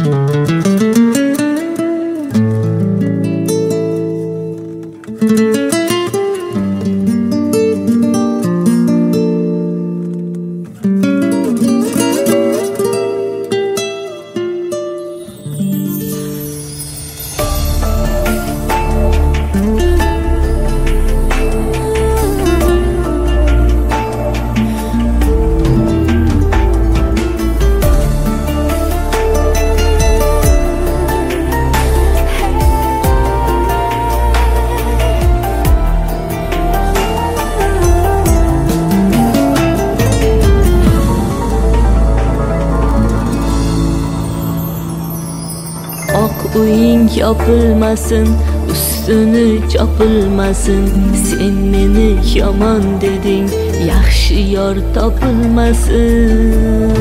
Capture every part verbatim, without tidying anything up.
Uying yopilmasin, ustini chopilmasin. Sen meni yomon deding, yaxshi yor topilmasin.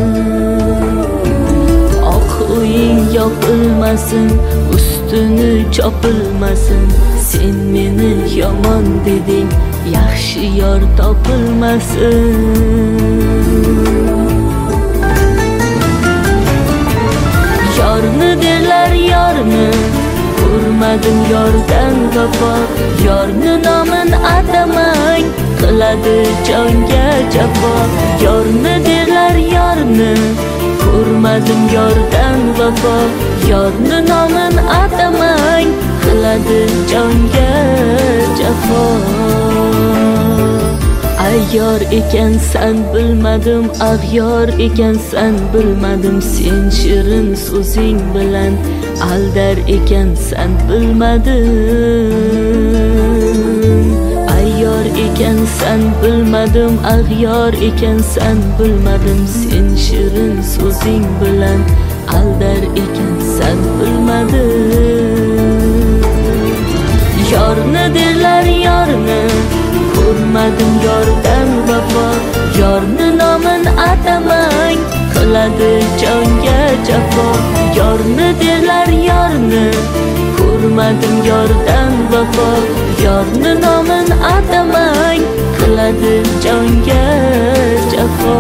Oq uying yopilmasin, ustini chopilmasin. Sen meni yomon deding, yaxshi yor topilmasin. Yorni derlar yorni, ko'rmadim yordan vafo. Yorni nomin atamang, qiladi jonga jafo. Yorni derlar yorni, ko'rmadim yordan vafo. Yorni nomin atamang, qiladi jonga jafo. Ayyor ekansan bilmadim, ag'yor ekansan bilmadim. Sen shirin so'zing bilan aldar ekansan bilmadim. Ayyor ekansan bilmadim, ag'yor ekansan bilmadim. Sen shirin so'zing bilan aldar ekansan bilmadim. Yorni derlar yorni, ko'rmadim yordan vafo. Yorni nomin atamang, qiladi jonga jafo. Yorni derlar yorni, ko'rmadim yordan vafo. Yorni nomin atamang, qiladi jonga jafo.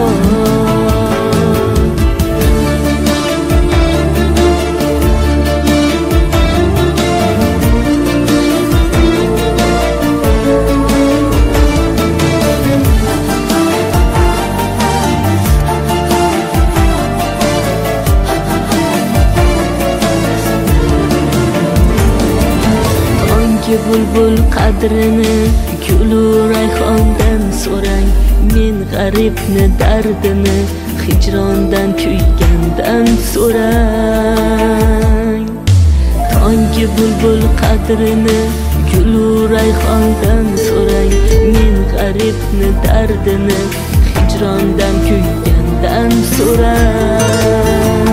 Bulbul qadrini gulu rayhondan so'rang. Men g'aribni dardini hijrondan kuygandan so'rang. Tongi bulbul qadrini gulu rayhondan so'rang. Men g'aribni dardini hijrondan kuygandan so'rang.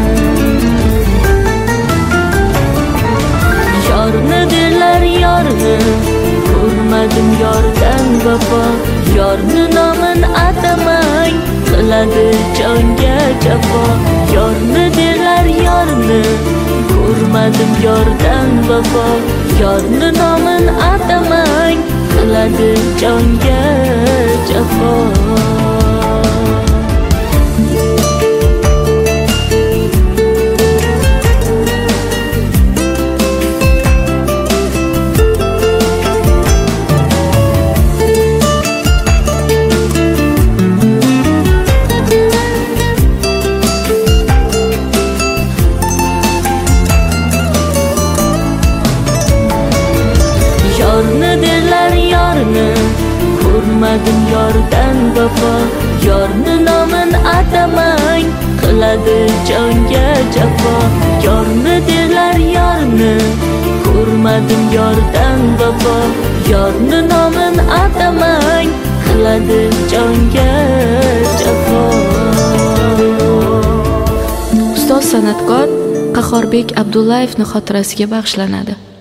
Yorni derlar yorni, ko'rmadim yordan vafo. Yorni nomin atamang, qiladi jonga jafo. Yorni derlar yorni, ko'rmadim yordan vafo. Yorni nomin atamang, qiladi jonga jafo. Ko'rmadim yordan vafo. Yorni nomin atamang, qiladi jonga jafo. Yorni derlar yorni, ko'rmadim yordan vafo. Yorni nomin atamang, qiladi jonga jafo. Ustoz san'atkor Qahhorbek Abdullayevning xotirasiga bag'ishlanadi.